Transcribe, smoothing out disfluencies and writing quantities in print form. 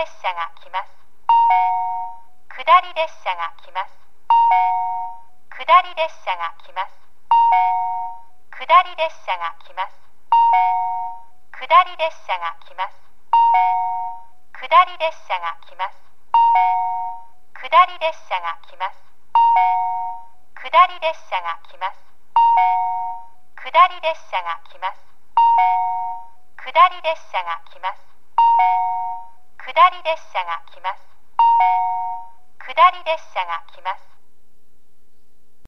列車が来ます。下り列車が来ます。下り列車が来ます。下り列車が来ます。下り列車が来ます。下り列車が来ます。下り列車が来ます。下り列車が来ます。下り列車が来ます。下り列車が来ます。下り列車が来ます。下り列車が来ます。